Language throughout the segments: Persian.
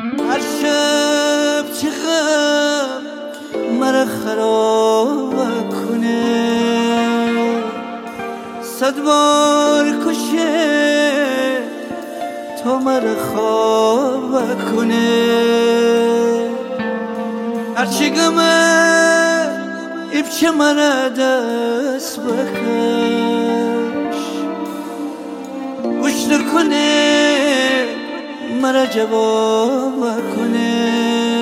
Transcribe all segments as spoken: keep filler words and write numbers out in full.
هر شب چه غم مرا خراب کنه، صد بار کشه تا مرا خواب کنه. هرچی غمه ایب چه مرا دست بکش، گوش نکنه مرا جواب کنه،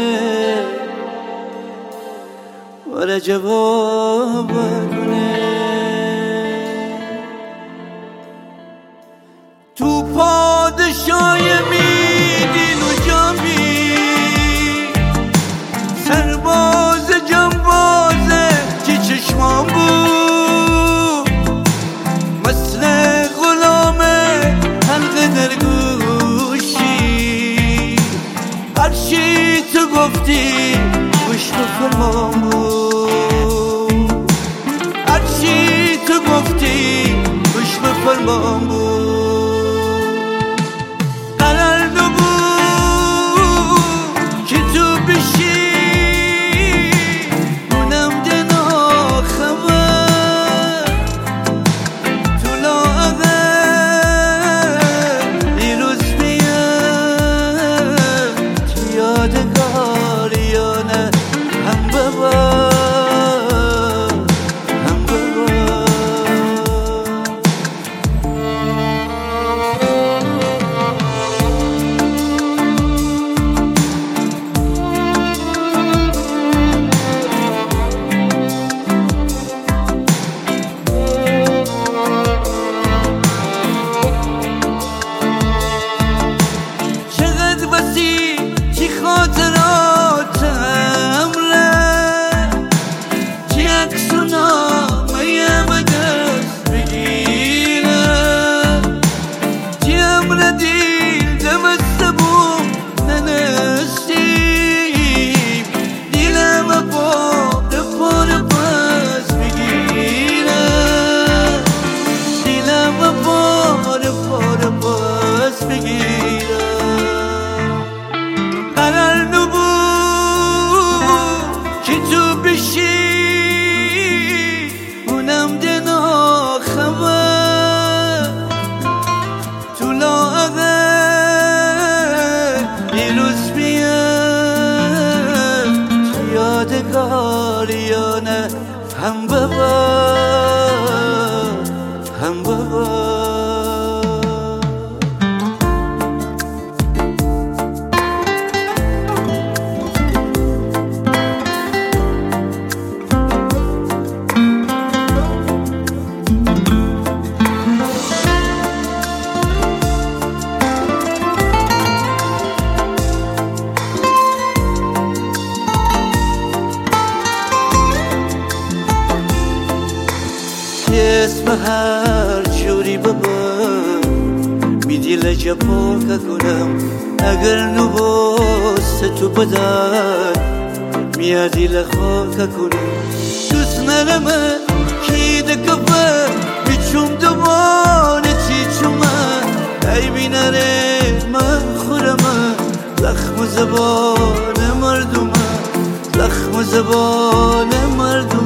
مرا جواب کنه. تو پادشای میدین و جامی، سرباز جنبازه چه چشمان بود، مثل غلامه حلقه در گوشی. هرچی تو گفتی گوش بفرمان بود، هرچی تو گفتی گوش بفرمان بود. قرار نبود که تو بشی اونم دنا خبر، تو لاغر دیروز بیاد تو یادگار یا نه هم ببر. چی خاطراتم ره، چی عکس و نامه به دست بگیرم، چی امر دیل دمسته بود ننستیم، دیلم پاره پاره پس بگیرم، دیلم پاره پاره پس بگیرم. قرار نبود که تو بشی اونم دنا خبر، تو لاغر دیروز بیاد تو یادگار یا نه هم ببر هم ببر. اسم هر جوری ببر میدیل جپا که کنم، اگر نباست تو بدن میادی لخوا که کنم. دوست نرمه کی دکفه بیچوم دوباره تی چومه، ای بینره من خورمه زخم زبان مردمه، زخم زبان مردمه.